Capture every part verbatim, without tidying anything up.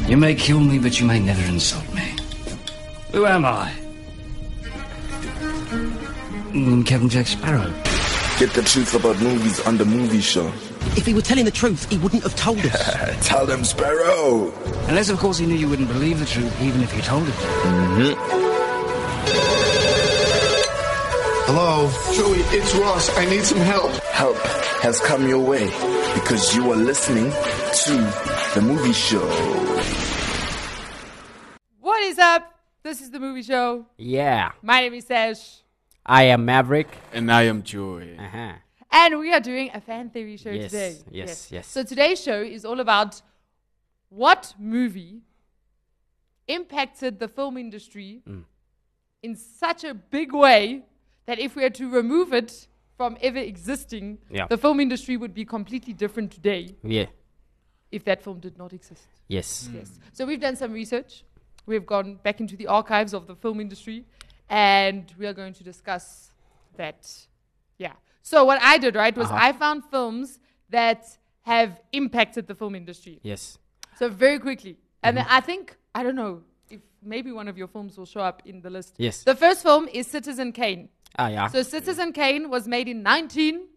You may kill me, but you may never insult me. Who am I? Mm, Captain Jack Sparrow. Get the truth about movies on the movie show. If he were telling the truth, he wouldn't have told us. Tell them, Sparrow. Unless, of course, he knew you wouldn't believe the truth, even if you told it. Mm-hmm. Hello? Joey, it's Ross. I need some help. Help has come your way because you are listening to The Movie Show. What is up? This is The Movie Show. Yeah. My name is Sash. I am Maverick. And I am Joy. Uh-huh. And we are doing a fan theory show yes, today. Yes, yes, yes. So today's show is all about what movie impacted the film industry mm. in such a big way that if we had to remove it from ever existing, yeah. the film industry would be completely different today. Yeah. If that film did not exist. Yes. Mm. Yes. So we've done some research. We've gone back into the archives of the film industry, and we are going to discuss that. Yeah. So what I did, right, was uh-huh. I found films that have impacted the film industry. Yes. So very quickly. And mm-hmm. then I think, I don't know, if maybe one of your films will show up in the list. Yes. The first film is Citizen Kane. Ah, yeah. So Citizen Kane was made in nineteen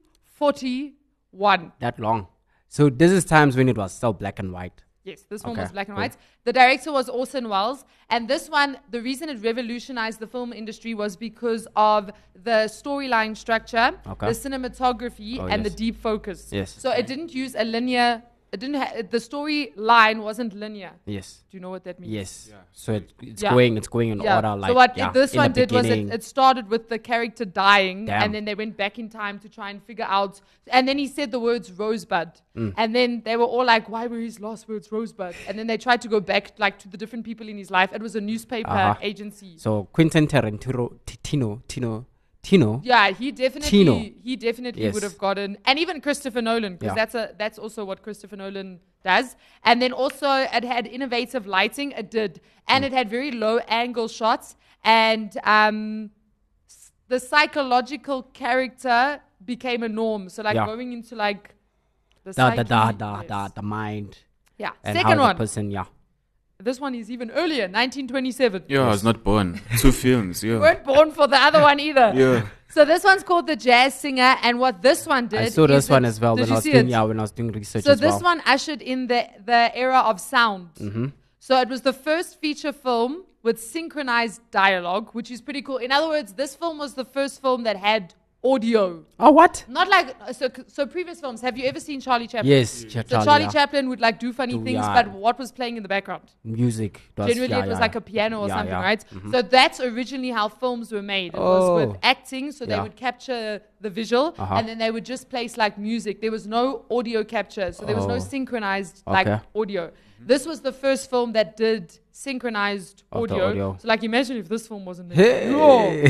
forty-one. That long. So this is times when it was still black and white. Yes, this one okay, was black and cool. white. The director was Orson Welles. And this one, the reason it revolutionized the film industry was because of the storyline structure, okay. the cinematography, oh, and yes. the deep focus. Yes. So it didn't use a linear... It didn't ha- the storyline wasn't linear. Yes. Do you know what that means? Yes. Yeah. So it, it's yeah. going, it's going in yeah. order. Like, so what yeah, it, this one did beginning. was it, it started with the character dying, Damn. and then they went back in time to try and figure out. And then he said the words Rosebud, mm. and then they were all like, "Why were his last words Rosebud?" And then they tried to go back like to the different people in his life. It was a newspaper uh-huh. agency. So Quentin Tarantino, Tino, Tino. Tino. Yeah, he definitely Tino. he definitely yes. would have gotten, and even Christopher Nolan, because yeah. that's a that's also what Christopher Nolan does. And then also it had innovative lighting, it did, and mm. it had very low angle shots, and um, s- the psychological character became a norm. So like yeah. going into like the the psyche, the the, the, yes. the, the mind. Yeah. And Second how one. The person, yeah. This one is even earlier, nineteen twenty-seven. Yeah, yes. I was not born. Two films, yeah. You weren't born for the other one either. Yeah. So this one's called The Jazz Singer, and what this one did... I saw this one as well when I was doing, yeah, when I was doing research So as this well. one ushered in the, the era of sound. Mm-hmm. So it was the first feature film with synchronized dialogue, which is pretty cool. In other words, this film was the first film that had audio. Oh, what? Not like... So so previous films, have you ever seen Charlie Chaplin? Yes, So Charlie, Charlie yeah. Chaplin would like do funny Do, things, yeah. but what was playing in the background? Music. Was, Generally, yeah, it was yeah. like a piano or yeah, something, yeah. right? Mm-hmm. So that's originally how films were made. It Oh. was with acting, so they Yeah. would capture the visual, Uh-huh. and then they would just place like music. There was no audio capture, so there was no Oh. synchronized like Okay. audio. This was the first film that did synchronized Of the audio. audio. So like imagine if this film wasn't there. Yo.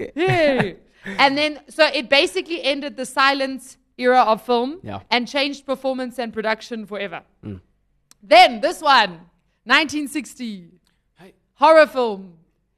Hey. And then, so it basically ended the silent era of film Yeah. and changed performance and production forever. Mm. Then this one, nineteen sixty, Hi. horror film,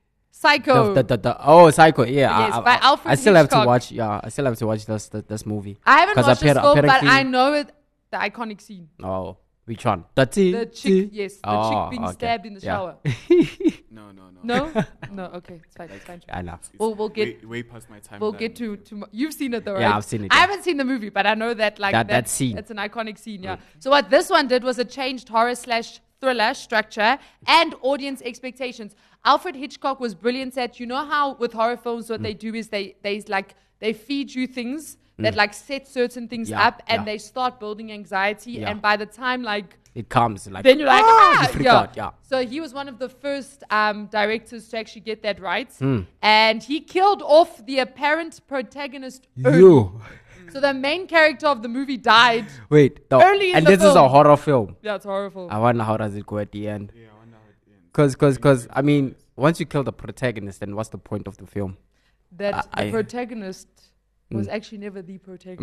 Psycho. The, the, the, the, oh, Psycho, yeah. Yes, I, by I, Alfred I still have to Hitchcock. watch, yeah, I still have to watch this this, this movie. I haven't 'Cause watched this appar- film, but apparently- I know it, the iconic scene. Oh, which one? The, t- The t- chick, yes, the oh, chick being okay. stabbed in the Yeah. shower. No, no, no. No? No, okay, it's fine, it's fine. I know. It's We'll- we'll get- way, way past my time. We'll now. get to, to mo- you've seen it though, right? Yeah, I've seen it, I yeah. haven't seen the movie, but I know that like That- that that's- scene. It's an iconic scene, yeah. So what this one did was it changed horror slash thriller structure and audience expectations. Alfred Hitchcock was brilliant at, you know how with horror films what Mm. they do is they they like they feed you things that like set certain things Yeah, up and yeah. they start building anxiety, Yeah. and by the time like It comes like, then you're like, ah, ah, you freak yeah. out, yeah. So he was one of the first um, directors to actually get that right. Mm. And he killed off the apparent protagonist early. You. So the main character of the movie died. Wait, the, Early in and the this is a film. horror film. Yeah, it's horrible. I wonder how does it go at the end. Yeah, I wonder how it ends. Because, cause, cause, I mean, once you kill the protagonist, then what's the point of the film? that I- the I- protagonist was Mm. actually never the protagonist.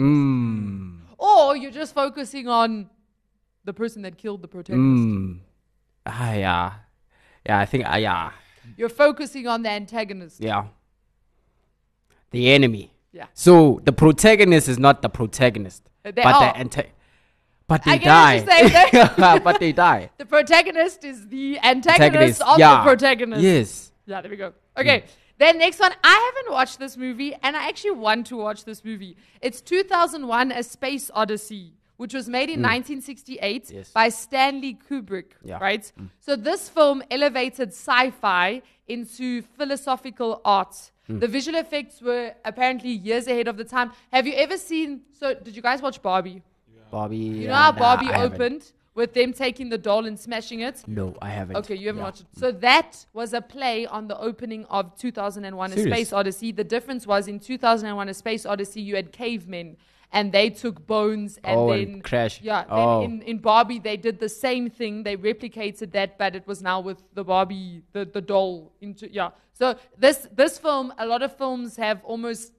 Mm. Or you're just focusing on the person that killed the protagonist. Mm. Ah, yeah. Yeah, I think, uh, yeah. You're focusing on the antagonist. Yeah. The enemy. Yeah. So the protagonist is not the protagonist, Uh, they but are. the anta- But they I get die. what you're saying there. But they die. The protagonist is the antagonist Antagonist, of yeah. the protagonist. Yes. Yeah, there we go. Okay. Then next one, I haven't watched this movie, and I actually want to watch this movie. It's two thousand one: A Space Odyssey, which was made in nineteen sixty-eight Yes. by Stanley Kubrick. Yeah. Right. So this film elevated sci-fi into philosophical art. The visual effects were apparently years ahead of the time. Have you ever seen? So, did you guys watch Barbie? Barbie. You know how nah, Barbie I haven't. opened with them taking the doll and smashing it? No, I haven't. Okay, you haven't Yeah. watched it. So that was a play on the opening of two thousand one: A Serious? Space Odyssey. The difference was in two thousand one: A Space Odyssey, you had cavemen, and they took bones and Oh, then and crash. Yeah. Oh. Then in, in Barbie, they did the same thing. They replicated that, but it was now with the Barbie, the the doll. Into yeah. So this this film, a lot of films have almost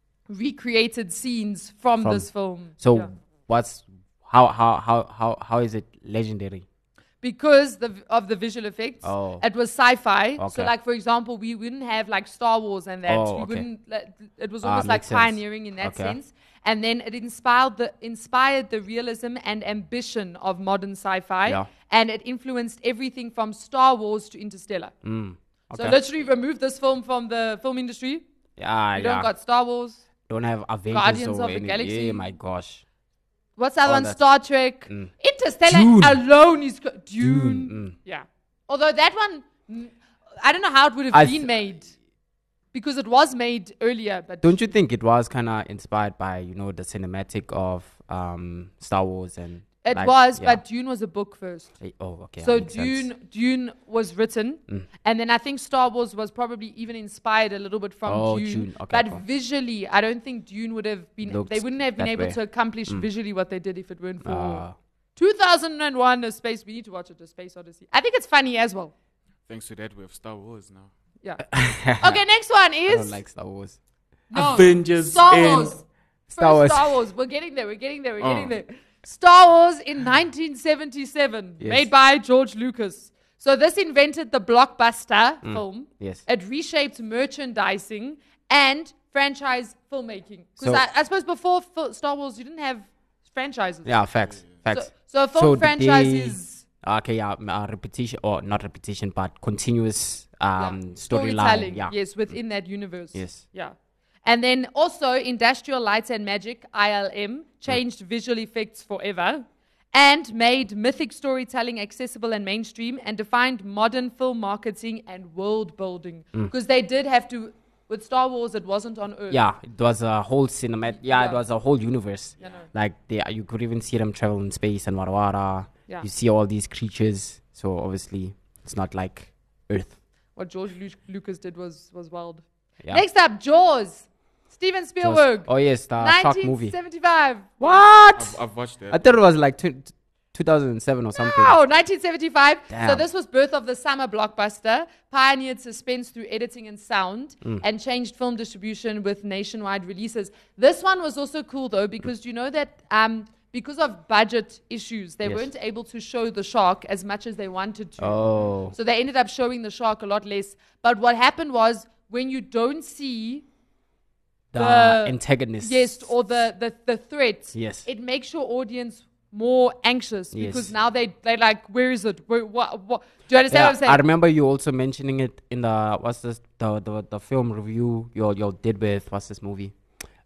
recreated scenes from, From- this film. So Yeah. what's how how how how how is it legendary? Because the, of the visual effects. Oh. It was sci-fi. So, Okay. like, for example, we wouldn't have, like, Star Wars and that. Oh, we okay. wouldn't, like, it was Ah, almost like makes sense. pioneering in that Okay. sense. And then it inspired the, inspired the realism and ambition of modern sci-fi. Yeah. And it influenced everything from Star Wars to Interstellar. Mm, So, okay. literally remove this film from the film industry. yeah, You yeah. don't got Star Wars. Don't have Avengers Guardians or of the any- Galaxy. Yeah, my gosh. What's the other Oh, one? that's- Star Trek. Mm. Interstellar Dune. alone is... Co- Dune. Dune, mm. Yeah. Although that one, mm, I don't know how it would have I been th- made. Because it was made earlier. But Don't you think it was kind of inspired by, you know, the cinematic of um, Star Wars and it like, was, yeah. but Dune was a book first. Eh, Oh, okay. So that makes sense. Dune Dune was written. Mm. And then I think Star Wars was probably even inspired a little bit from Oh, Dune. Dune. Okay, but cool. visually, I don't think Dune would have been... Looked they wouldn't have been that able way. to accomplish Mm. visually what they did if it weren't for... Ah. two thousand one, A Space... We need to watch it, A Space Odyssey. I think it's funny as well. Thanks to that, we have Star Wars now. Yeah. Okay, next one I is... don't like Star Wars. No, Avengers Star in- Wars. Star First Wars. Star Wars. We're getting there. We're getting there. We're Oh. getting there. Star Wars in nineteen seventy-seven, Yes. made by George Lucas. So this invented the blockbuster Mm. film. Yes. It reshaped merchandising and franchise filmmaking. Because So- I, I suppose before fil- Star Wars, you didn't have franchises. Yeah, facts. So, Facts. so a film So did franchise they- is Okay, yeah, m- uh, repetition or not repetition, but continuous yeah, um, storyline. storytelling. Yeah. Yes, within that universe. Yes. Yeah. And then also Industrial Lights and Magic, I L M, changed visual effects forever and made mythic storytelling accessible and mainstream and defined modern film marketing and world building. Because they did have to, with Star Wars, it wasn't on Earth. Yeah, it was a whole cinematic. Yeah, it Yeah. was a whole universe. Yeah, no. Like they, you could even see them travel in space and Warawara. Yeah. You see all these creatures. So obviously, it's not like Earth. What George Lu- Lucas did was, was wild. Yeah. Next up, Jaws. Steven It was- Spielberg. Oh yes, the shark movie. nineteen seventy-five. What? I've, I've watched that. I thought it was like two, two thousand seven or something. Wow, nineteen seventy-five. So Damn. this was birth of the summer blockbuster, pioneered suspense through editing and sound, Mm. and changed film distribution with nationwide releases. This one was also cool though, because you know that um, because of budget issues, they Yes. weren't able to show the shark as much as they wanted to. Oh. So they ended up showing the shark a lot less. But what happened was when you don't see The, the- antagonist. yes, or the, the, the threat, Yes. it makes your audience more anxious Yes. because now they they like, where is it? Where, what, what? Do you understand Yeah, what I'm saying? I remember you also mentioning it in the what's this the the, the film review you you did with what's this movie,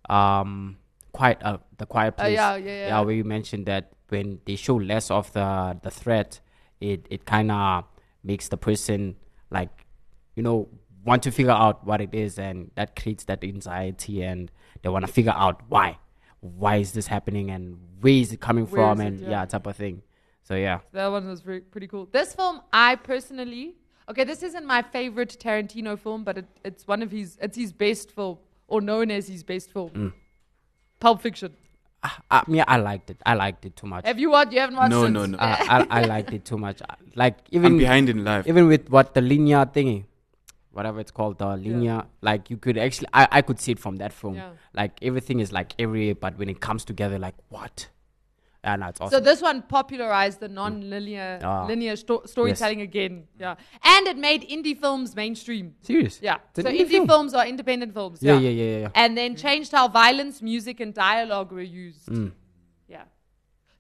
um, quiet uh, the Quiet Uh, Place. yeah, yeah, yeah. where you mentioned that when they show less of the the threat, it it kind of makes the person like, you know, want to figure out what it is, and that creates that anxiety, and they want to figure out why, why is this happening, and where is it coming Where from, is it, and yeah. yeah, type of thing. So yeah. That one was very, pretty cool. This film, I personally, okay, this isn't my favorite Tarantino film, but it, it's one of his, it's his best film, or known as his best film. Mm. Pulp Fiction. I mean, I liked it. I liked it too much. Have you watched? You haven't watched No, it? no, no. I, I, I liked it too much. I- Like I'm even behind in life. even with what the linear thingy, whatever it's called, the linear. Like you could actually, I, I could see it from that film. Yeah. Like everything is like every, but when it comes together, like what? Yeah, no, it's So awesome. this one popularized the non-linear Ah. linear sto- storytelling again. Yeah, and it made indie films mainstream. Serious? Yeah, It's an so indie indie film? films are independent films. Yeah, Yeah, yeah, yeah, yeah. And then changed how violence, music, and dialogue were used. Mm. Yeah.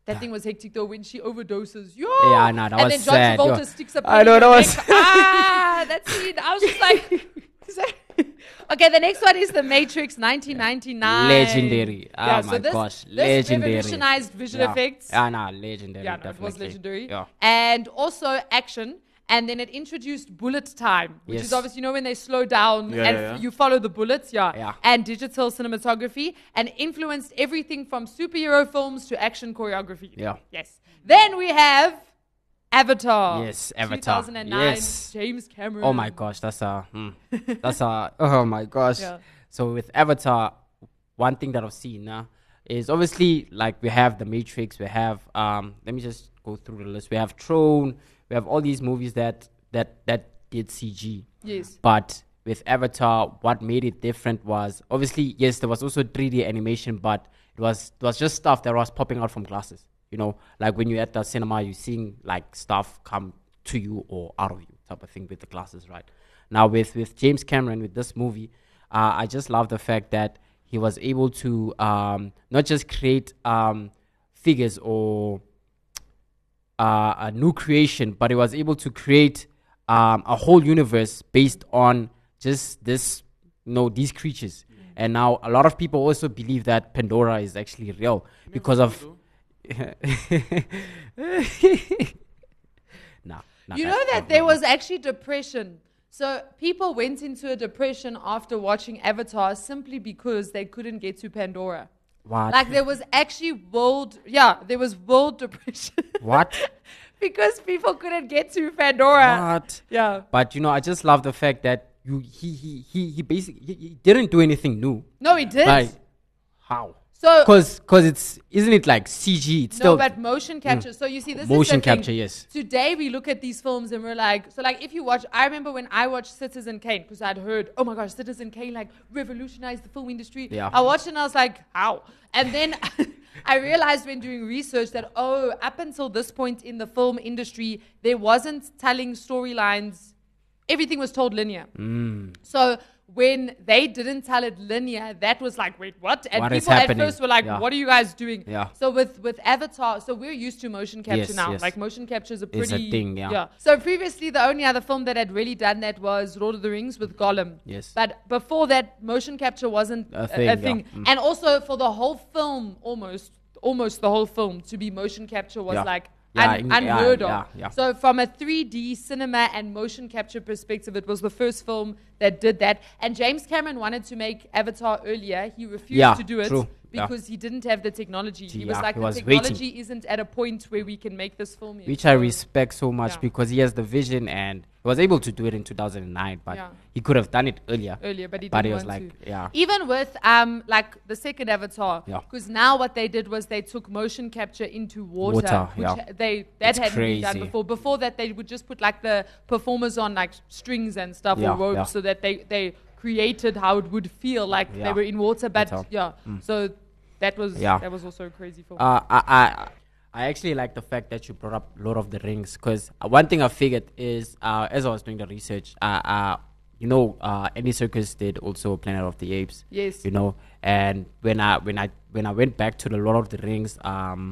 That thing was hectic though when she overdoses. Yo! Yeah, no, that and was then John sad, Travolta yo. sticks a I know, pen in that her was- neck. Ah, that scene. I was just like... Okay, the next one is The Matrix nineteen ninety-nine. Legendary. Oh Yeah, my so this, gosh. This Legendary. revolutionized visual yeah. effects. Yeah, no, legendary. Yeah, no, it definitely. was legendary. Yeah. And also action. And then it introduced bullet time, which Yes. is obviously, you know, when they slow down Yeah, and yeah, yeah. you follow the bullets, yeah. Yeah. And digital cinematography, and influenced everything from superhero films to action choreography. Yeah. Yes. Then we have Avatar. Yes, Avatar. two thousand nine, Yes. James Cameron. Oh my gosh, that's a, hmm, that's a, oh my gosh. Yeah. So with Avatar, one thing that I've seen now is obviously like we have The Matrix, we have, um, let me just go through the list. We have Throne, we have all these movies that, that, that did C G. Yes. But with Avatar, what made it different was obviously, yes, there was also three D animation, but it was, it was just stuff that was popping out from glasses. You know, like when you're at the cinema, you're seeing like stuff come to you or out of you type of thing with the glasses, right? Now with, with James Cameron, with this movie, uh, I just love the fact that he was able to um, not just create um, figures or uh, a new creation, but he was able to create um, a whole universe based on just this, you know, these creatures. And now a lot of people also believe that Pandora is actually real because of... nah, nah, You guys, know that nah, there nah, was actually depression. So people went into a depression after watching Avatar simply because they couldn't get to Pandora. What? Like there was actually world, yeah, there was world depression. What? Because people couldn't get to Pandora. What? Yeah. But you know, I just love the fact that you he he he, he basically he, he didn't do anything new. No, he did. Like how? So Because because it's isn't it like C G? It's no, still but motion capture. So you see, this Motion is the thing. capture, yes. Today we look at these films and we're like, so like if you watch, I remember when I watched Citizen Kane because I'd heard, oh my gosh, Citizen Kane like revolutionized the film industry. Yeah. I watched it and I was like, how? And then I realized when doing research that oh, up until this point in the film industry, there wasn't telling storylines. Everything was told linear. Mm. So when they didn't tell it linear, that was like, wait, what? And What is people at happening? first were like, Yeah. what are you guys doing? Yeah. So with, with Avatar, so we're used to motion capture Yes, now. yes. Like motion capture is a It's a pretty thing, yeah. So previously, the only other film that had really done that was Lord of the Rings with Gollum. Yes. But before that, motion capture wasn't A a, thing, a yeah. thing. Mm. And also for the whole film, almost, almost the whole film to be motion capture was Yeah. like Yeah, un- in- yeah, unheard of. yeah, yeah. So from a three D cinema and motion capture perspective, it was the first film that did that. And James Cameron wanted to make Avatar earlier. He refused Yeah, to do it true. Yeah. because he didn't have the technology. He was Yeah, like, he the was technology waiting. isn't at a point where we can make this film yet. which I So- respect so much Yeah. because he has the vision and he was able to do it in two thousand nine, but Yeah. he could have done it earlier. earlier, but he But didn't he was want like, to. yeah. Even with um like the second Avatar, Yeah. because now what they did was they took motion capture into water, Water, which yeah. ha- they that It's hadn't been done crazy. before. Before that, they would just put like the performers on like strings and stuff Yeah, or ropes yeah. so that they they created how it would feel like they Yeah. were in water. But Water. yeah, so that was Yeah. that was also a crazy film. Uh, I, I I actually like the fact that you brought up Lord of the Rings because uh, one thing I figured is uh, as I was doing the research, uh, uh, you know, uh, Andy Serkis did also Planet of the Apes. Yes. You know, and when I when I when I went back to the Lord of the Rings, um,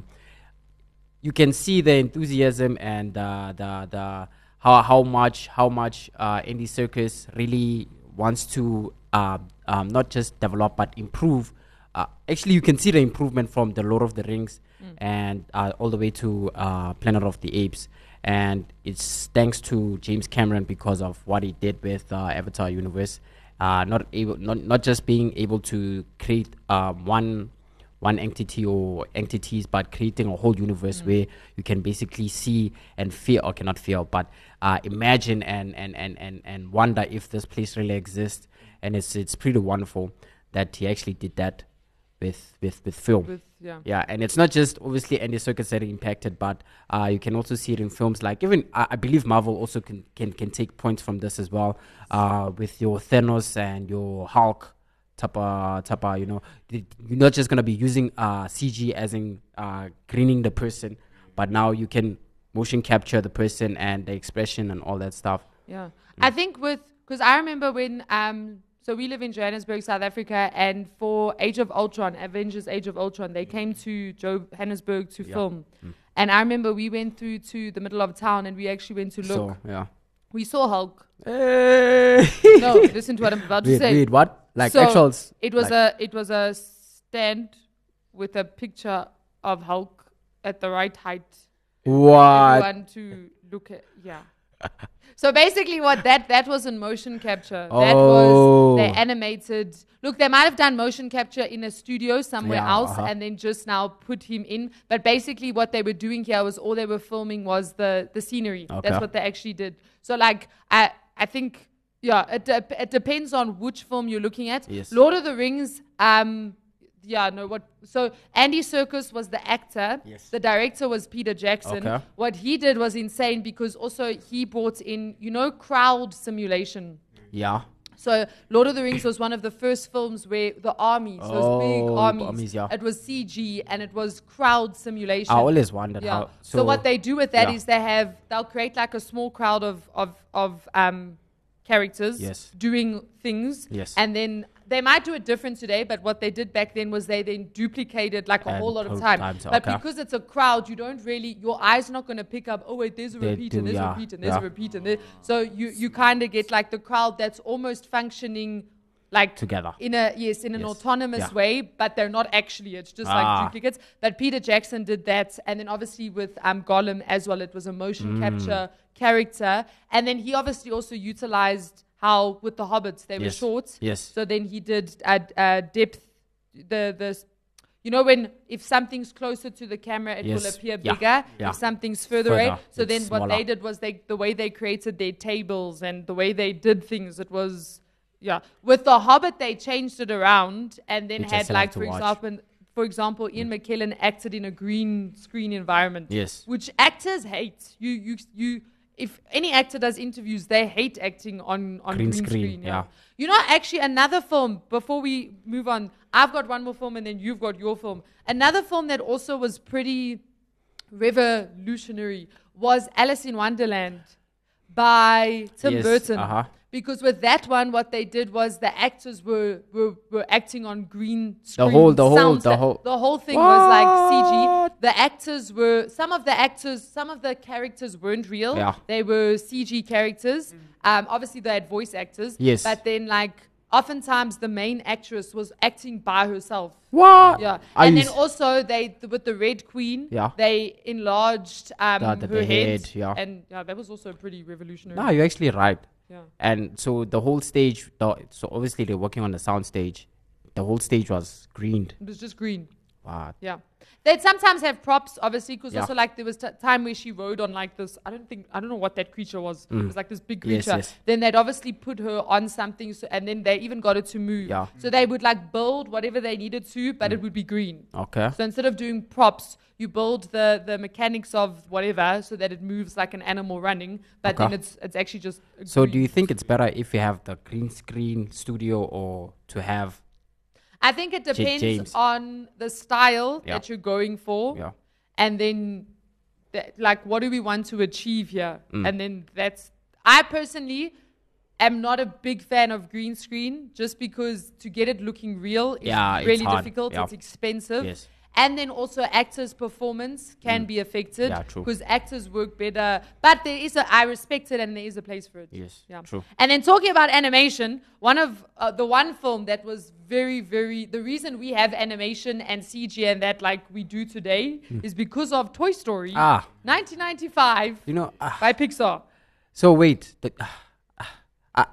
you can see the enthusiasm and uh, the the how how much how much uh, Andy Serkis really wants to uh, um, not just develop but improve. Uh, actually, you can see the improvement from the Lord of the Rings and uh, all the way to uh, Planet of the Apes, and it's thanks to James Cameron because of what he did with uh, Avatar universe. Uh, not able, not not just being able to create uh, one one entity or entities, but creating a whole universe where you can basically see and feel, or cannot feel, but uh, imagine and, and, and, and, and wonder if this place really exists. And it's it's pretty wonderful that he actually did that with with, with film. With, yeah. Yeah, and it's not just obviously Andy Serkis that impacted, but uh, you can also see it in films like even I, I believe Marvel also can, can can take points from this as well, uh, with your Thanos and your Hulk type of, type of, you know, th- you're not just gonna be using uh, C G as in uh, greening the person, but now you can motion capture the person and the expression and all that stuff. Yeah. I think with, because I remember when, um, so we live in Johannesburg, South Africa, and for Age of Ultron, Avengers Age of Ultron, they came to Johannesburg to Yeah. film. Mm. And I remember we went through to the middle of town and we actually went to look. So, yeah. We saw Hulk. Hey. No, listen to what I'm about to Wait, say. wait, what? Like So, actuals? It was like, a it was a stand with a picture of Hulk at the right height. What? Everyone to look at. Yeah. So basically, what that that was in motion capture. That was they Oh. animated. Look, they might have done motion capture in a studio somewhere Yeah, else, uh-huh. and then just now put him in. But basically, what they were doing here was all they were filming was the the scenery. Okay. That's what they actually did. So like I I think yeah, it de- it depends on which film you're looking at. Yes. Lord of the Rings. Um. Yeah, no, what, so Andy Serkis was the actor. Yes. The director was Peter Jackson. Okay. What he did was insane because also he brought in, you know, crowd simulation. Yeah. So Lord of the Rings was one of the first films where the armies, those big Oh, armies, armies, yeah. it was C G and it was crowd simulation. I always wondered Yeah. how. So, what they do with that yeah. is they have, they'll create like a small crowd of, of, of um, characters Yes. doing things. Yes. And then they might do it different today, but what they did back then was they then duplicated like a And whole lot of whole time. times, But okay. because it's a crowd, you don't really, your eyes are not going to pick up, oh wait, there's a They repeat do, and there's yeah, a repeat and there's yeah. a repeat and there. So you, you kind of get like the crowd that's almost functioning like Together. in a yes in an Yes. autonomous Yeah. way, but they're not actually. It's just Ah. like duplicates. But Peter Jackson did that, and then obviously with um, Gollum as well, it was a motion Mm. capture character, and then he obviously also utilized how with the Hobbits they were Yes. short. Yes. So then he did a, a depth, the the. You know when if something's closer to the camera, it will Yes. appear Yeah. bigger. Yeah. If something's further, Further, away. So it's then what smaller. they did was they the way they created their tables and the way they did things, it was yeah. With the Hobbit, they changed it around and then You just had still like have to for watch. example, for example, Ian McKellen acted in a green screen environment. Yes. Which actors hate. You you you. If any actor does interviews, they hate acting on, on Green green, screen, screen. Yeah. yeah. You know, actually, another film, before we move on, I've got one more film and then you've got your film. Another film that also was pretty revolutionary was Alice in Wonderland by Tim Yes, Burton. uh-huh. Because with that one, what they did was the actors were were, were acting on green screen. whole- the whole- sound the set. whole- The whole thing was like C G. The actors were, some of the actors, some of the characters weren't real. Yeah. They were C G characters. Um, obviously, they had voice actors. Yes. But then, like, oftentimes the main actress was acting by herself. What? Yeah. Are and you then s- also, they th- with the Red Queen, Yeah. they enlarged um, The- the- her the head. head, yeah. And yeah, that was also pretty revolutionary. No, you're actually right. Yeah. And so the whole stage, the, so obviously they're working on the sound stage. The whole stage was greened. It was just green. Wow. Yeah. They'd sometimes have props, obviously, because Yeah. also like there was t- time where she rode on like this. I don't think I don't know what that creature was. It was like this big Mm. Yes, creature. yes. Then they'd obviously put her on something, so, and then they even got it to move. Yeah. So they would like build whatever they needed to, but Mm. it would be green. Okay. So instead of doing props, you build the the mechanics of whatever so that it moves like an animal running, but Okay. then it's it's actually just. a So green. do you think it's better if you have the green screen studio or to have I think it depends James. on the style Yeah. that you're going for. yeah. And then, th- like, what do we want to achieve here? Mm. And then that's, I personally am not a big fan of green screen just because to get it looking real is Yeah, it's really hard. difficult. Yeah. It's expensive. Yes. And then also actors' performance can Mm. be affected Yeah, true. because actors work better. But there is a, I respect it and there is a place for it. Yes, Yeah. true. And then talking about animation, one of uh, the one film that was very, very, the reason we have animation and C G and that like we do today is because of Toy Story Ah. nineteen ninety-five You know, ah, by Pixar. so wait. The, ah, I,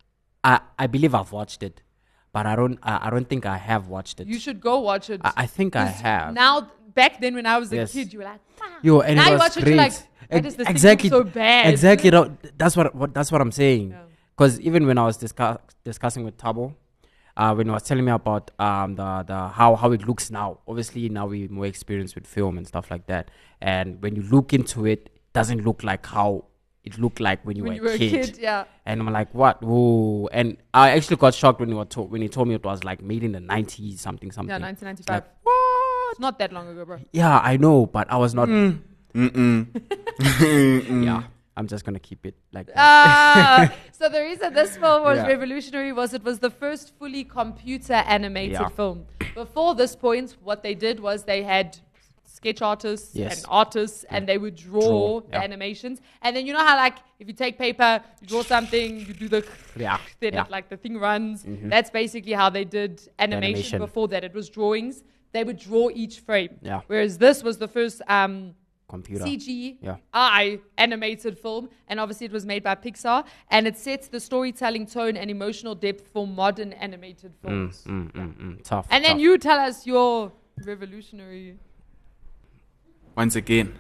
I, I believe I've watched it, but I don't, I, I don't think I have watched it. You should go watch it. I, I think I 'Cause have. Now, back then when I was a Yes. kid, you were like, wow. Yo, and now it you was watch it, great. you're like, why Ex- does this thing exactly, look so bad? Exactly. tha- That's what, what that's what I'm saying. Yeah. Because even when I was discuss, discussing with Tabo, uh, when he was telling me about um the, the how how it looks now. Obviously now we're more experienced with film and stuff like that. And when you look into it, it doesn't look like how it looked like when you, When were, you were a a kid. kid, yeah. And I'm like, what? Whoa! And I actually got shocked when he was to- when he told me it was like made in the nineties, something something. Yeah, nineteen ninety-five. Like, what? It's not that long ago, bro. Yeah, I know, but I was not. Mm-mm. Yeah, I'm just gonna keep it like that. Ah, so the reason this film was Yeah. revolutionary was it was the first fully computer animated Yeah. film. Before this point, what they did was they had sketch artists Yes. and artists, and they would draw, Draw, the yeah. animations. And then you know how, like, if you take paper, you draw something, you do the Yeah, then yeah. it, like the thing runs. Mhm. That's basically how they did animation, animation. before that. It was drawings. They would draw each frame. Yeah. Whereas this was the first um, Computer. C G Yeah. I animated film, and obviously it was made by Pixar, and it sets the storytelling tone and emotional depth for modern animated Mm, films. mm, mm, mm. Tough. And then tough. you tell us your revolutionary. Once again,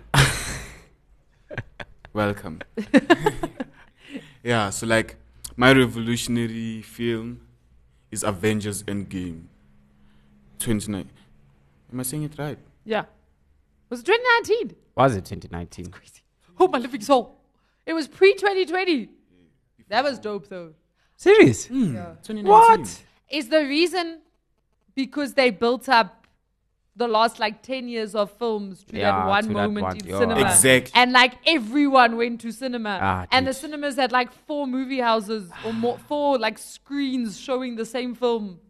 welcome. Yeah, so like my revolutionary film is Avengers Endgame. twenty-nine. Am I saying it right? Yeah. Was it twenty nineteen? Was it twenty nineteen? Crazy. Oh, my living soul. It was pre twenty twenty. That was dope, though. Serious? Yeah. twenty nineteen. What? Is the reason because they built up the last like ten years of films to Yeah, that one to that moment one, in yeah. cinema. Exactly. And like everyone went to cinema. Ah, and the dude. cinemas had like four movie houses or more, four like screens showing the same film.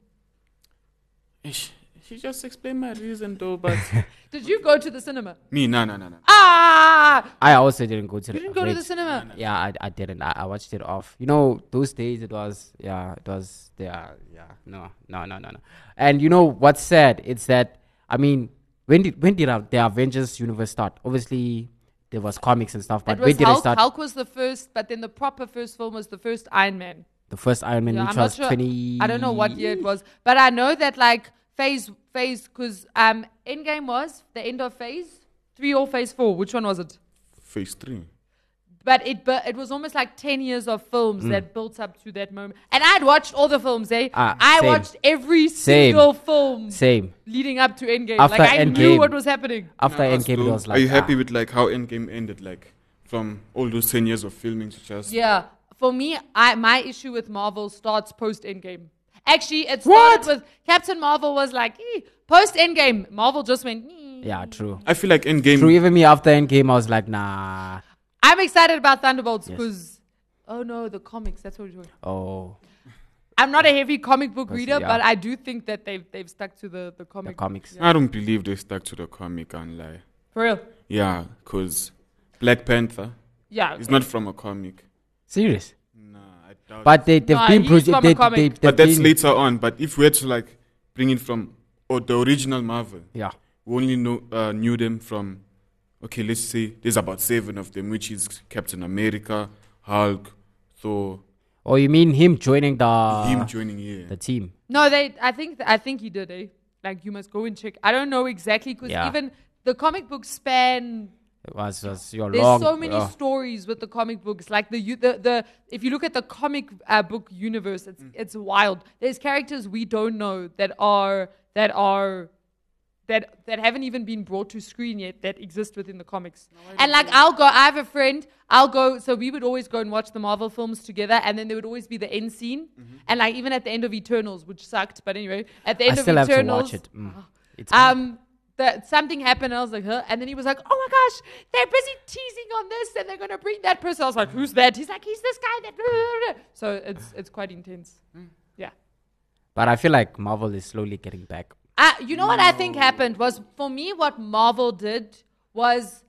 Ish, she just explained my reason though, but Did you go to the cinema? me, no, no, no, no. Ah! I also didn't go to You the didn't go to wait. the cinema? Yeah, I, I didn't. I, I watched it off. You know, those days it was, yeah, it was, yeah, yeah, no, no, no, no, no. And you know what's sad? It's that, I mean, when did when did uh, the Avengers universe start? Obviously, there was comics and stuff, but It when was did it Hulk. start? Hulk was the first, but then the proper first film was the first Iron Man. The first Iron Man, Yeah, which I'm not was sure. twenty. I don't know what year it was, but I know that like phase phase because um Endgame was the end of phase three or phase four. Which one was it? Phase three. But it but it was almost like ten years of films Mm. that built up to that moment. And I'd watched all the films, eh? Ah, I same. watched every Same. single film Same. leading up to Endgame. After like I knew Endgame. what was happening. After Can I ask Endgame, it though, was like. are you happy ah, with like how Endgame ended? Like from all those ten years of filming to just Yeah. For me, I my issue with Marvel starts post Endgame. Actually, it What? started with Captain Marvel was like, eh, post Endgame. Marvel just went, eh. Yeah, true. I feel like Endgame. True. Even me after Endgame, I was like, nah. I'm excited about Thunderbolts Yes. because, oh no, the comics. That's what we're doing. Oh, I'm not a heavy comic book Because, reader, yeah. but I do think that they've they've stuck to the the the comic. comics. Yeah. I don't believe they stuck to the comic and lie. For real. Yeah, because Black Panther Yeah. is not from a comic. Serious. Nah, I doubt. But they they've Nah, been he's produ- from a they, comic. they, but they've that's been- later on. But if we had to like bring it from or the original Marvel, Yeah. we only know uh, knew them from. Okay, let's say there's about seven of them, which is Captain America, Hulk, Thor, Or you mean him joining the him joining here. the team? No, they. I think I think he did. Eh? Like you must go and check. I don't know exactly because Yeah. even the comic books span. It was, was your There's long. so many uh, stories with the comic books. Like the you- the, the if you look at the comic uh, book universe, it's it's wild. There's characters we don't know that are that are that that haven't even been brought to screen yet that exist within the comics. And like I'll go, I have a friend. I'll go. So we would always go and watch the Marvel films together, and then there would always be the end scene. And like even at the end of Eternals, which sucked, but anyway, at the I end still of have to Eternals, watch it. Mm. It's hard. um, that something happened. And I was like, huh? And then he was like, oh my gosh, they're busy teasing on this, and they're gonna bring that person. I was like, who's that? He's like, he's this guy that. So it's it's quite intense. Yeah. But I feel like Marvel is slowly getting back. Uh, you know what I think happened was for me, what Marvel did was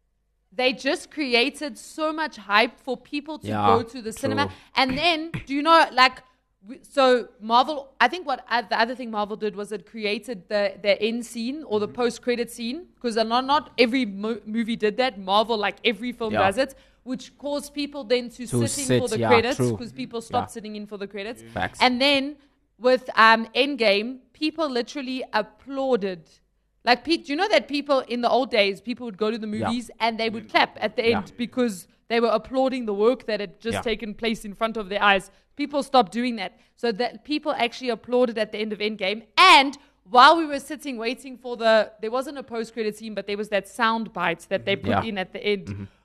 they just created so much hype for people to Yeah, go to the cinema. true. And then, do you know, like, we- so Marvel, I think what uh, the other thing Marvel did was it created the, the end scene or the post-credit scene, because not, not every mo- movie did that. Marvel, like every film Yeah. does it, which caused people then to, To sit in sit, for the yeah, credits, true. because people stopped Yeah. sitting in for the credits. Facts. And then with um, Endgame, people literally applauded. Like, Pete, do you know that people in the old days, people would go to the Yeah. movies and they would clap at the end Yeah. because they were applauding the work that had just Yeah. taken place in front of their eyes. People stopped doing that. So that people actually applauded at the end of Endgame. And while we were sitting waiting for the, there wasn't a post-credit scene, but there was that sound bite that they put Yeah. in at the end.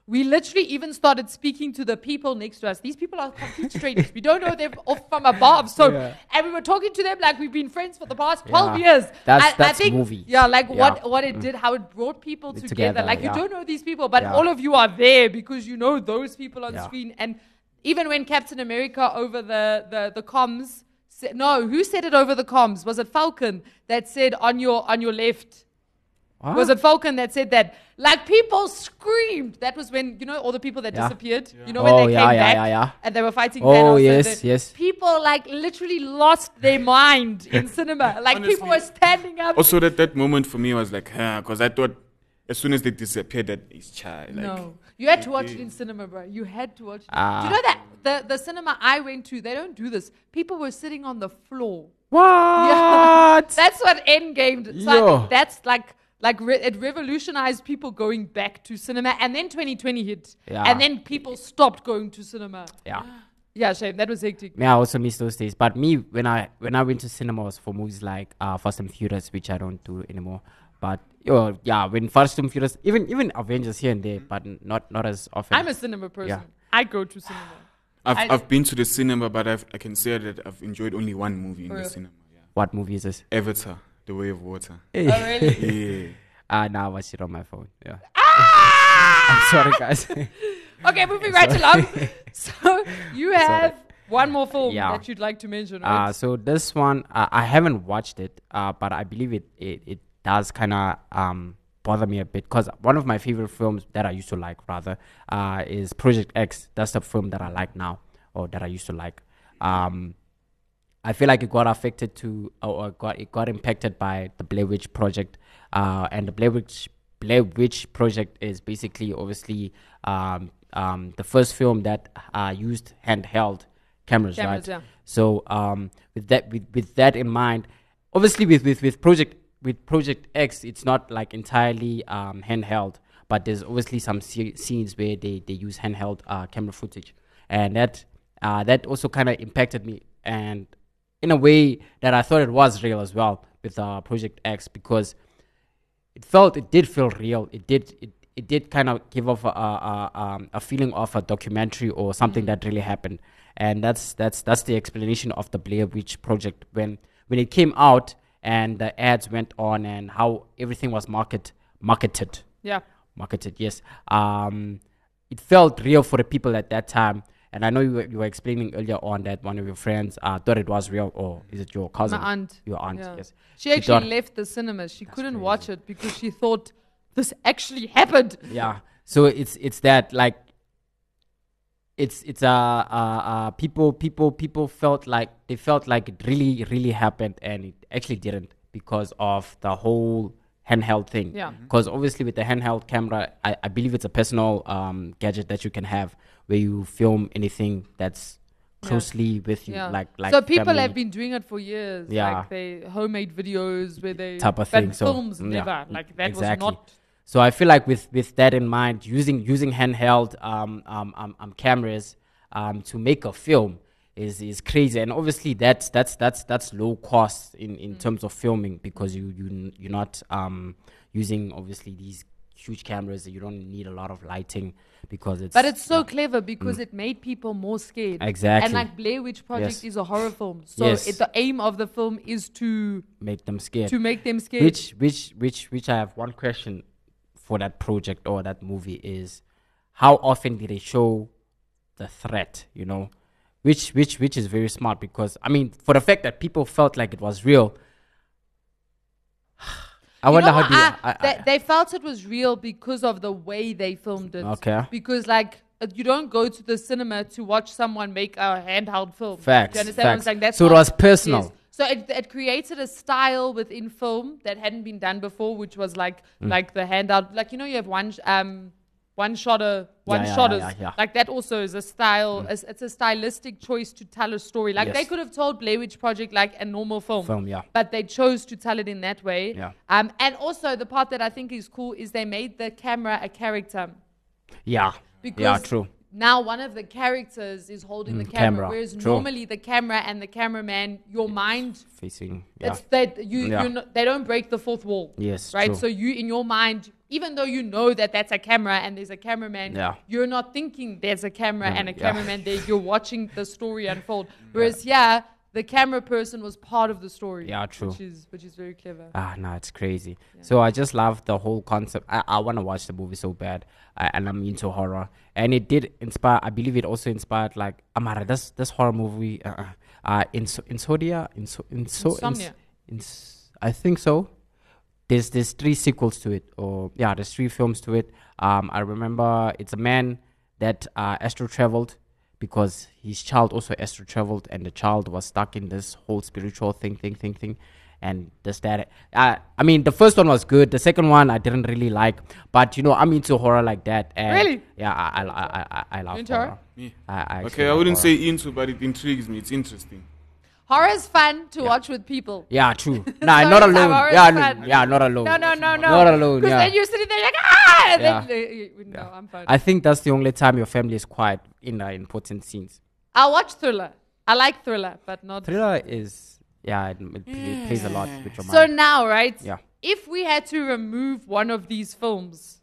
we literally even started speaking to the people next to us. These people are complete strangers. We don't know them off from above. So, Yeah. and we were talking to them like we've been friends for the past twelve Yeah. years. That's- I, I that's think, movie. Yeah, like Yeah. what what it did, how it brought people Together, together. Like yeah. you don't know these people, but Yeah. all of you are there because you know those people on Yeah. screen. And even when Captain America over the the the comms, said, no, who said it over the comms? Was it Falcon that said on your on your left? What? Was it Falcon that said that? Like people screamed. That was when, you know, all the people that Yeah. disappeared. You know, when Oh, they yeah, came yeah, back yeah, yeah. and they were fighting Oh, Thanos. and yes, the- yes. People like literally lost their mind in cinema. Like people Honestly. were standing up. Also, that, that moment for me was like, huh, because I thought as soon as they disappeared, that is child. Like, No. You had to watch it in cinema, bro. You had to watch it. Ah. Do you know that the, the cinema I went to, they don't do this. People were sitting on the floor. What? Yeah. That's what Endgame did. So I Yo. think that's like like re- it revolutionized people going back to cinema, and then twenty twenty hit, Yeah. and then people stopped going to cinema. Yeah. Yeah, Shane, that was hectic. Me, I also miss those days. But me, when I when I went to cinemas for movies like uh, Fast and Furious, which I don't do anymore. But yo, yeah, when Fast and Furious, even even Avengers here and there, but n- not not as often. I'm a cinema person. Yeah. I go to cinema. I've, I- I've been to the cinema, but I've, I can say that I've enjoyed only one movie in For the real? cinema. Yeah. What movie is this? Avatar, The Way of Water. Oh, really? Yeah. Ah, now I watch it on my phone. Yeah. Ah! I'm sorry, guys. Okay, moving right along. So you have one more film Yeah. that you'd like to mention, right? Uh, so this one, uh, I haven't watched it, uh, but I believe it it, it does kind of um, bother me a bit because one of my favorite films that I used to like, rather, uh, is Project X. That's the film that I like now, or that I used to like. Um, I feel like it got affected to, or got it got impacted by the Blair Witch Project, uh, and the Blair Witch Blair Witch Project is basically, obviously, um, um, the first film that uh, used handheld cameras, Cameras, right? yeah. So um, with that with, with that in mind, obviously with, with, with Project with Project X, it's not like entirely um, handheld, but there's obviously some se- scenes where they, they use handheld uh, camera footage, and that uh, that also kind of impacted me, and in a way that I thought it was real as well with uh, Project X, because it felt it did feel real. It did it, it did kind of give off a, a, a, um, a feeling of a documentary or something that really happened. And that's that's that's the explanation of the Blair Witch Project when when it came out and the ads went on and how everything was market marketed yeah. marketed. Yes, um, it felt real for the people at that time. And I know you were, you were explaining earlier on that one of your friends uh, thought it was real, or is it your cousin? My aunt. Your aunt, Yeah. yes. She She actually thought- left the cinema. She couldn't watch it because she thought this actually happened. Yeah. So it's it's that like it's it's uh, uh uh people people people felt like they felt like it really really happened, and it actually didn't because of the whole handheld thing. Yeah. Because obviously with the handheld camera, I, I believe it's a personal um gadget that you can have where you film anything that's Yeah. closely with you, Yeah. like like so people family have been doing it for years. Yeah. Like they homemade videos where they type of but thing. So films mm, yeah, never. Like that exactly. was not So I feel like with, with that in mind, using using handheld um, um, um, um, cameras um, to make a film is is crazy, and obviously that's that's that's that's low cost in, in Mm. terms of filming because you you n- you're not um, using obviously these huge cameras. You don't need a lot of lighting because it's But it's so yeah, clever because it made people more scared. Exactly. And like Blair Witch Project Yes. is a horror film. So Yes. it, the aim of the film is to make them scared. to make them scared. Which which which which I have one question for that project or that movie is how often did they show the threat, you know? Which which which is very smart because I mean for the fact that people felt like it was real. I You wonder know how what? do you, I- I, I, they, they felt it was real because of the way they filmed it. Okay. Because like uh, you don't go to the cinema to watch someone make a handheld film. Facts, Do you understand what I'm facts. saying? That's So it not- was personal. Yes. So it, it created a style within film that hadn't been done before, which was like Mm. like the handout. Like you know, you have one sh- um one shotter, one yeah, shotters. yeah, yeah. Like that also is a style. It's, it's a stylistic choice to tell a story. Like they Yes. could have told Blair Witch Project like a normal film. Film, yeah. But they chose to tell it in that way. Yeah. Um, and also the part that I think is cool is they made the camera a character. yeah. Because Yeah, true. now one of the characters is holding the Mm, camera, camera, whereas true. normally the camera and the cameraman, your mind, Facing yeah. it's that you, Yeah. you're not, they don't break the fourth wall. Yes, right. true. So you in your mind even though you know that that's a camera and there's a cameraman, Yeah. you're not thinking there's a camera and a yeah. cameraman there. You're watching the story unfold. Whereas yeah, the camera person was part of the story. Yeah, true. Which is which is very clever. Ah, no, it's crazy. So I just love the whole concept. I, I want to watch the movie so bad, I, and I'm into horror. And it did inspire. I believe it also inspired like Amara. This this horror movie, uh, uh, in Insodia, in so in so Insomnia. Ins, I think so. There's there's three sequels to it, or yeah, there's three films to it. Um, I remember it's a man that uh, astral traveled, because his child also astral traveled, and the child was stuck in this whole spiritual thing, thing, thing, thing, and this that. Uh, I mean, the first one was good. The second one I didn't really like, but you know, I'm into horror like that. And Really? Yeah, I I I I, I love into horror. horror? Yeah. I, I actually Okay, I love wouldn't horror. say into, but it intrigues me. It's interesting. Horror is fun to watch with people. Yeah, true. Nah, So not it's alone. horror Yeah, is no, fun. yeah, not alone. No, no, no, no. Not alone. Because Yeah. then you're sitting there like ah, and Yeah. then uh, no, I'm fine. I think that's the only time your family is quiet in uh, important scenes. I'll watch Thriller. I like Thriller, but not Thriller is yeah, it, it play- plays a lot with your So mind. now, right? Yeah. If we had to remove one of these films,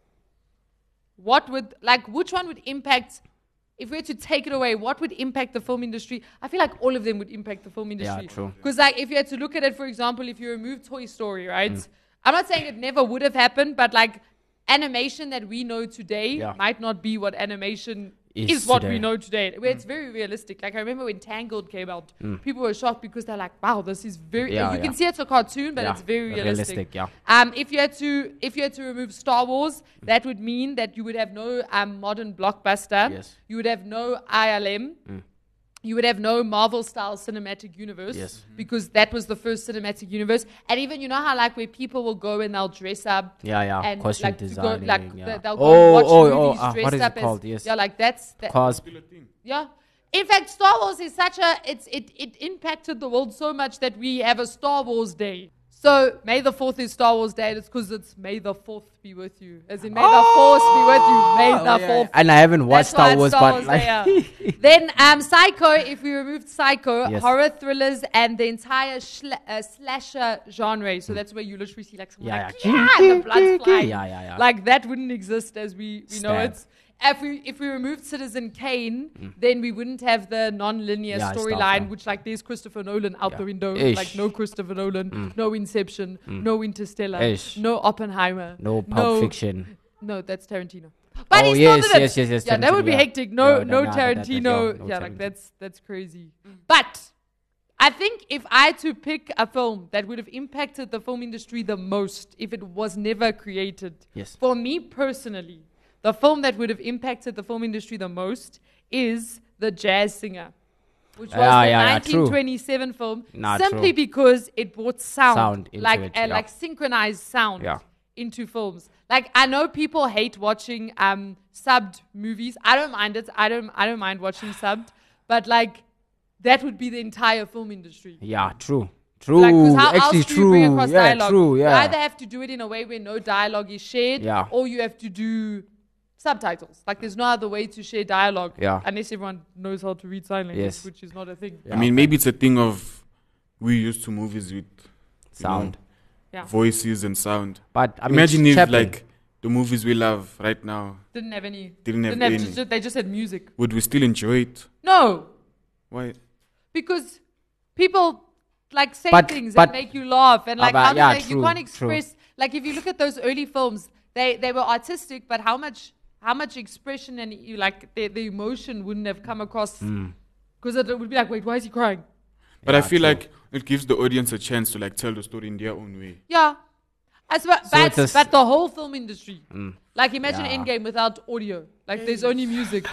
what would like which one would impact? If we had to take it away, what would impact the film industry? I feel like all of them would impact the film industry. true. Because like if you had to look at it, for example, if you remove Toy Story, right? Mm. I'm not saying it never would have happened, but like animation that we know today Yeah. might not be what animation Is is, what today. we know today. Where it's very realistic. Like I remember when Tangled came out, people were shocked because they're like, "Wow, this is very." Mm. Yeah, you yeah. can see it's a cartoon, but Yeah, it's very realistic. realistic, yeah. Um, if you had to, if you had to remove Star Wars, that would mean that you would have no um, modern blockbuster. Yes. You would have no I L M. You would have no Marvel-style cinematic universe. Yes. Because that was the first cinematic universe. And even you know how like where people will go and they'll dress up. Yeah, yeah, And costume like, to go, designing, like yeah. they- they'll go Oh, and watch oh, oh, movies ah, dressed what is it up as called? Yes. yeah, like that's that, Cause yeah. In fact, Star Wars is such a it's it it impacted the world so much that we have a Star Wars Day. So May the fourth is Star Wars Day. It's because it's May the fourth be with you, as in May the Force be with you. May the fourth. and I haven't watched That's why Star it's Wars, Star but Wars like, Day, yeah. Then um, Psycho. If we removed Psycho, Yes. horror thrillers and the entire shla- uh, slasher genre. So that's where you literally see like someone Yeah, like, yeah. yeah, and the blood's flying. Yeah, yeah, yeah. Like that wouldn't exist as we, we know Stab. it. If we if we removed Citizen Kane, then we wouldn't have the non-linear Mm. Yeah, stuff, storyline, yeah. which like there's Christopher Nolan out Yeah. the window, Ish. like no Christopher Nolan, no Inception, no Interstellar, Ish. no Oppenheimer, no Pulp Fiction. No, that's Tarantino. But Oh, he still yes, did it. yes, yes, yes, Yeah, that would be Tarantino, yeah. hectic. No, Yeah, no no, no, that- that- that- Tarantino. yeah, no yeah, like Tarantino. that's that's crazy. But I think if I had to pick a film that would have impacted the film industry the most if it was never created, Yes. for me personally, the film that would have impacted the film industry the most is The Jazz Singer, which was Yeah, the yeah, yeah, true. nineteen twenty-seven film, Nah, simply true. because it brought sound, Sound into like it, uh, yeah. like synchronized sound Yeah. into films. Like I know people hate watching um subbed movies. I don't mind it. I don't I don't mind watching subbed, but like that would be the entire film industry. Yeah, true. True. Like, 'cause how Actually, else do you bring true. across Yeah, dialogue? true. You Yeah. either have to do it in a way where no dialogue is shared, Yeah. or you have to do subtitles. Like there's no other way to share dialogue, Yeah. unless everyone knows how to read sign language, Yes. which is not a thing. I mean, maybe it's a thing of we used to movies with you Sound. know, Yeah. voices and sound. But I mean, Imagine if Chaplin. like the movies we love right now, Didn't have any. Didn't have have any. just- they just had music. would we still enjoy it? No, Why? because people like say But- things but- that make you laugh, and Ah, like but how do yeah, they, you true, can't true. express. Like if you look at those early films, they they were artistic, but how much how much expression and you like the, the emotion wouldn't have come across Hmm. because it would be like, wait, why is he crying? But I Yeah, feel true. like it gives the audience a chance to like tell the story in their own way. Yeah. As well, So but, it's a s- but the whole film industry. Like imagine Yeah. Endgame without audio. Like there's only music.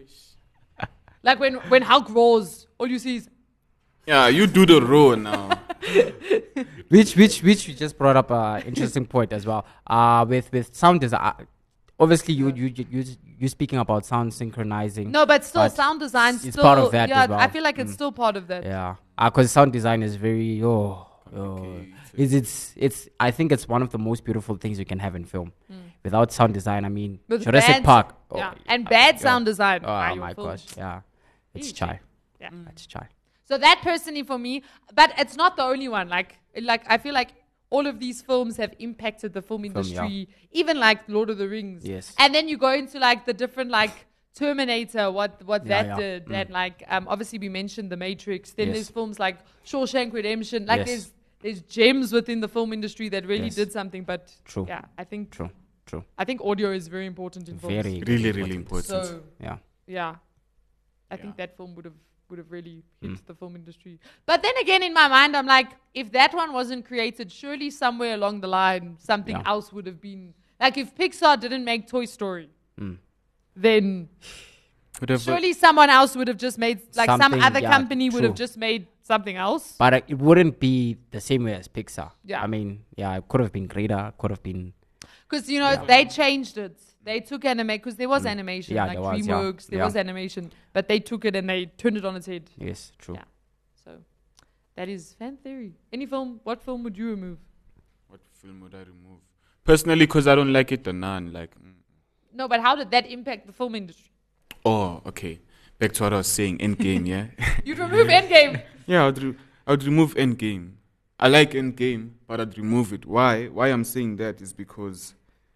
Like when, when Hulk roars, all you see is Yeah, you do the row now. which which which you just brought up an interesting point as well. Uh with with sound design. Uh, obviously, you you you you you speaking about sound synchronizing. no, but still But sound design. it's Still, part of that yeah, as well. I feel like it's still part of that. Yeah, because sound design is very oh. oh. It's, it's it's I think it's one of the most beautiful things you can have in film. Without sound design, I mean With Jurassic bad- Park. oh, yeah, and bad yeah. sound design. Oh are your my films. gosh, yeah, it's Easy. chai. Yeah. It's chai. So that personally for me, but it's not the only one. Like, like I feel like all of these films have impacted the film industry, even like Lord of the Rings. Yes. And then you go into like the different like Terminator, what what Yeah, that yeah. did, Mm. and like um, obviously we mentioned The Matrix. Then Yes. there's films like Shawshank Redemption. Like Yes. there's there's gems within the film industry that really Yes. did something. But True. yeah, I think True. True. I think audio is very important in films. Very, Really, really important. So Yeah. yeah, I Yeah. think that film would have would have really Mm. hit the film industry. But then again, in my mind, I'm like, if that one wasn't created, surely somewhere along the line, something Yeah. else would have been. Like if Pixar didn't make Toy Story, Mm. then Whatever. surely someone else would have just made, like some Something, other yeah, company would have true. just made something else. But uh, it wouldn't be the same way as Pixar. Yeah. I mean, yeah, it could have been greater. Could have been. Because, you know, Yeah. they changed it. They took anime, because there was animation, Yeah, like there was, yeah. DreamWorks, there Yeah. was animation. But they took it and they turned it on its head. Yes, true. Yeah. So that is fan theory. Any film, what film would you remove? What film would I remove? Personally, because I don't like it, the Nun. Like, mm. No, but how did that impact the film industry? oh, okay. Back to what I was saying. Endgame, yeah. You'd remove Endgame. yeah, I'd, re- I'd remove Endgame. I like Endgame, but I'd remove it. Why? Why I'm saying that is because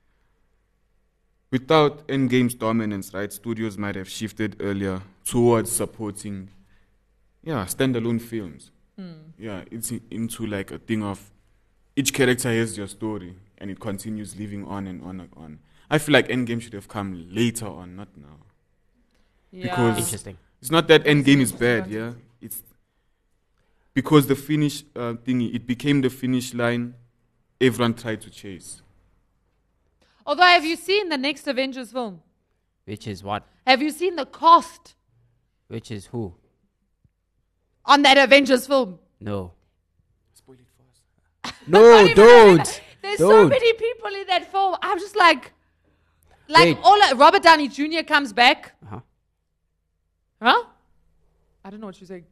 without Endgame's dominance, right, studios might have shifted earlier towards supporting, yeah, standalone films. Yeah, it's i- into like a thing of each character has your story and it continues living on and on and on. I feel like Endgame should have come later on, not now. Yeah. Because- Interesting. It's not that Endgame is bad, yeah. It's because the finish uh, thingy, it became the finish line everyone tried to chase. Although, have you seen the next Avengers film? Which is what? Have you seen the cast Which is who? on that Avengers film? No. Spoil it for us. No, even don't. There's so Don't. many people in that film. I'm just like, like Wait. all like, Robert Downey Junior comes back. Uh-huh. Huh? I don't know what you're saying.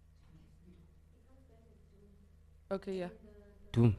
Okay, yeah. Doom.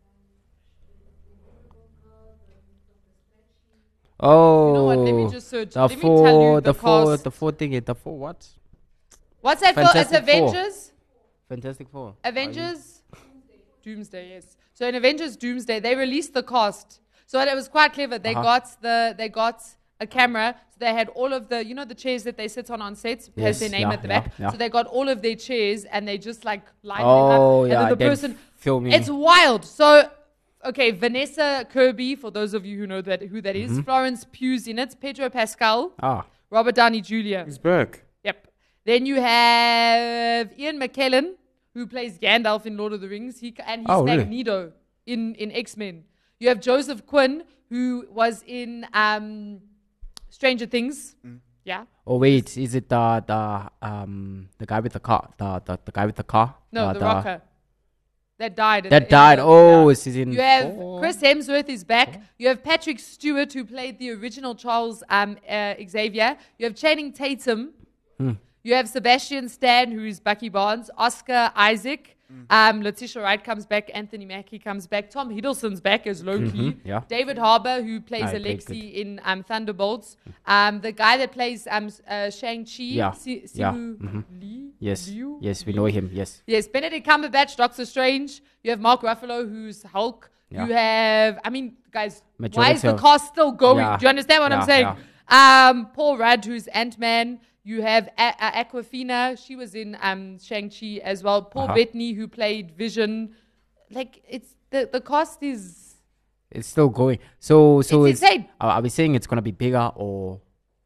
Oh, You know what? Let me just search. the Let me four, tell you the, the four, cast. the four thing, the four what? What's that film? It's Fantastic Four. Avengers. Fantastic Four. Avengers Doomsday, yes. So in Avengers Doomsday, they released the cast. So it was quite clever. They Uh-huh. got the they got a camera. So they had all of the, you know, the chairs that they sit on on sets, has Yes, their name yeah, at the yeah, back. yeah. So they got all of their chairs and they just like lined Oh, them up. yeah, And then the then person filming. It's wild. So okay, Vanessa Kirby, for those of you who know that who that is, Mm-hmm. Florence Pugh's in it, Pedro Pascal, Ah, Robert Downey Junior He's back. Yep. Then you have Ian McKellen, who plays Gandalf in Lord of the Rings. He and he's Oh, really? Magneto in, in X-Men. You have Joseph Quinn, who was in um, Stranger Things. Yeah. oh wait, is it the the um the guy with the car? The the, the guy with the car? No, Uh, the, rocker. That died. at That the end died. of- Oh, yeah. it's in. You have four? Chris Hemsworth is back. You have Patrick Stewart, who played the original Charles um, uh, Xavier. You have Channing Tatum. Hmm. You have Sebastian Stan, who is Bucky Barnes. Oscar Isaac. Um, Letitia Wright comes back. Anthony Mackie comes back. Tom Hiddleston's back as Loki. Mhm, yeah. David Harbour, who plays Ah, he played Alexi in um, Thunderbolts. Um, the guy that plays um, s- uh, Shang-Chi. Yeah, Si- yeah, Simu mhm. Lee? Yes, Liu? yes, we know him. Yes. Yes, Benedict Cumberbatch, Doctor Strange. You have Mark Ruffalo, who's Hulk. Yeah. You have, I mean, guys, why Majority is the of- cast still going? Yeah. Do you understand what I'm Yeah, saying? Um, Paul Rudd, who's Ant-Man. You have a- a- Aquafina. She was in um, Shang-Chi as well. Paul Uh-huh. Bettany, who played Vision. Like, it's the, the cast is... It's still going. So so It's it's, insane. are, are we saying it's gonna be bigger, or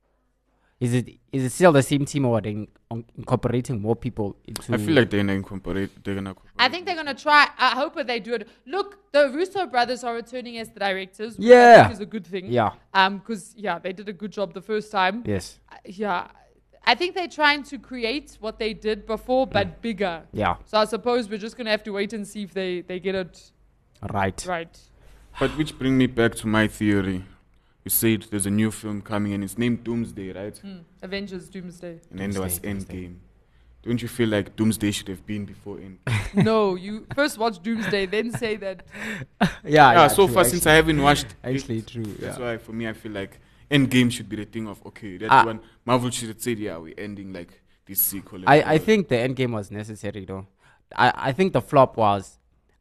is it is it still the same team, or are they in- on- incorporating more people into? I feel like they're gonna incorporate. They're gonna. I think they're going to try. I hope that they do it. Look, the Russo brothers are returning as the directors, which I Yeah. think is a good thing. Yeah. Um, because, yeah, they did a good job the first time. Yes. Uh, yeah, I think they're trying to create what they did before, but bigger. Yeah. So I suppose we're just gonna have to wait and see if they they get it Right. right. But which bring me back to my theory. You said there's a new film coming and it's named Doomsday, right? Hmm. Avengers Doomsday. And then there was Doomsday, Doomsday. Endgame. Don't you feel like Doomsday should have been before Endgame? No, you first watch Doomsday, then say that. Yeah. yeah, so true, far actually. since I haven't watched it, Actually, true. that's Yeah. why for me I feel like Endgame should be the thing of okay, that's Ah. when Marvel should have said, yeah, we're ending like this sequel. and I, all. I think the end game was necessary though. I, I think the flop was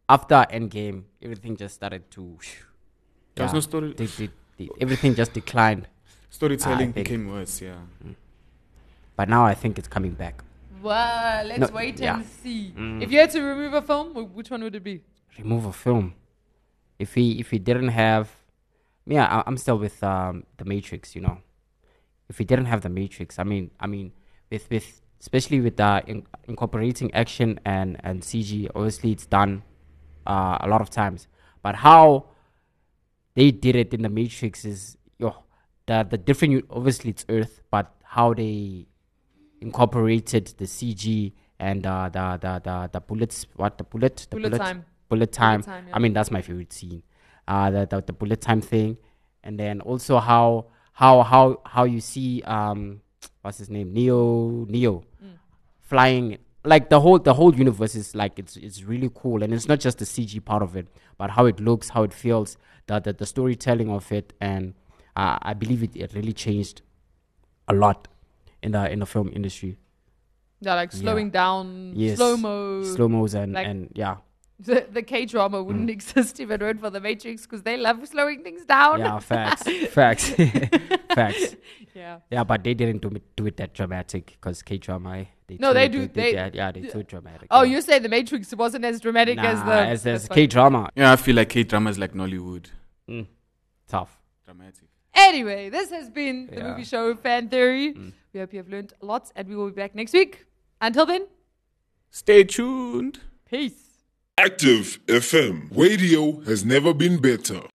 after Endgame, everything just started to. There was yeah, no story. the- the- the- everything just declined. Storytelling I think- became worse, yeah. But now I think it's coming back. Well, let's No, wait yeah. and see. If you had to remove a film, wh- which one would it be? Remove a film. If he if he didn't have, yeah, I, I'm still with um the Matrix. You know, if he didn't have the Matrix, I mean, I mean, with with especially with uh, in, incorporating action and and C G, obviously it's done uh, a lot of times. But how they did it in the Matrix is yo the the different. u- Obviously it's Earth, but how they incorporated the C G and uh, the the the the bullets. What the bullet? The Bullet time. Bullet time. time, yeah. I mean, that's my favorite scene. Uh, the, the the bullet time thing, and then also how how how how you see um what's his name Neo Neo flying, like the whole the whole universe is like it's it's really cool, and it's not just the C G part of it, but how it looks, how it feels, the the, the storytelling of it, and uh, I believe it, it really changed a lot in the in the film industry. Yeah, like slowing down, Yes, slow mo. slow mos, and like- and yeah. The, the K drama wouldn't exist if it weren't for the Matrix because they love slowing things down. Yeah, facts, facts, facts. Yeah. Yeah, but they didn't do it, do it that dramatic because K drama. They No, too- they do- they- yeah, yeah, they too dramatic. Oh, yeah. you say the Matrix wasn't as dramatic nah, as the as, that's as fine. K drama. Yeah, I feel like K-drama is like Nollywood. Mm, tough. Dramatic. Anyway, this has been the Yeah. movie show Fan Theory. We hope you have learned a lot, and we will be back next week. Until then, Stay tuned. peace. Active F M. Radio has never been better.